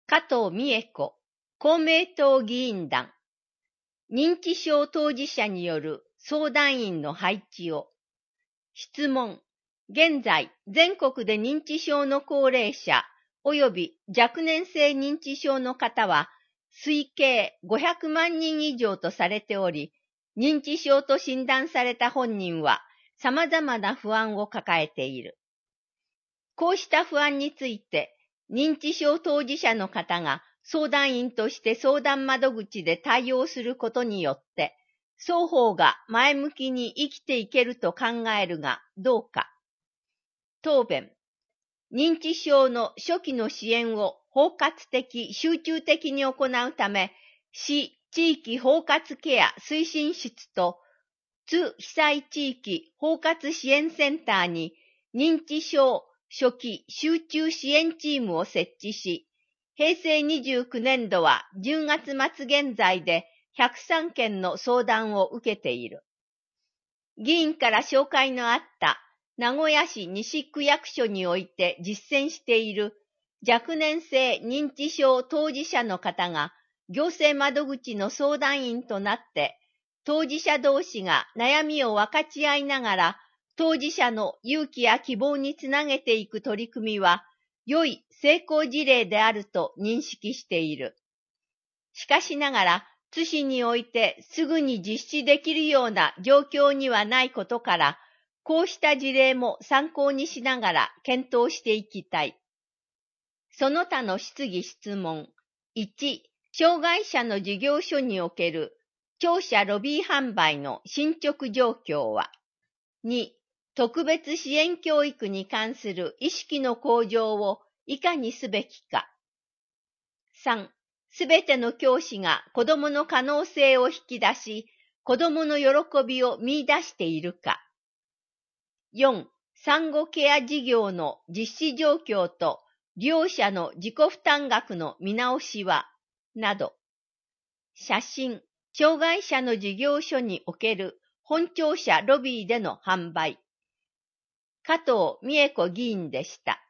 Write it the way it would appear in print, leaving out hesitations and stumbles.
加藤美恵子、公明党議員団、認知症当事者による相談員の配置を。質問。現在、全国で認知症の高齢者及び若年性認知症の方は推計500万人以上とされており、認知症と診断された本人は様々な不安を抱えている。こうした不安について、認知症当事者の方が相談員として相談窓口で対応することによって、双方が前向きに生きていけると考えるがどうか。答弁。認知症の初期の支援を包括的・集中的に行うため、市地域包括ケア推進室と津被災地域包括支援センターに認知症初期集中支援チームを設置し、平成29年度は10月末現在で103件の相談を受けている。議員から紹介のあった名古屋市西区役所において実践している若年性認知症当事者の方が行政窓口の相談員となって当事者同士が悩みを分かち合いながら当事者の勇気や希望につなげていく取り組みは良い成功事例であると認識している。しかしながら津市においてすぐに実施できるような状況にはないことから、こうした事例も参考にしながら検討していきたい。その他の質疑質問。1、障害者の事業所における庁舎ロビー販売の進捗状況は。2、特別支援教育に関する意識の向上をいかにすべきか。3、すべての教師が子どもの可能性を引き出し、子どもの喜びを見出しているか。4、産後ケア事業の実施状況と利用者の自己負担額の見直しは、など。写真、障害者の事業所における本庁舎ロビーでの販売。加藤美恵子議員でした。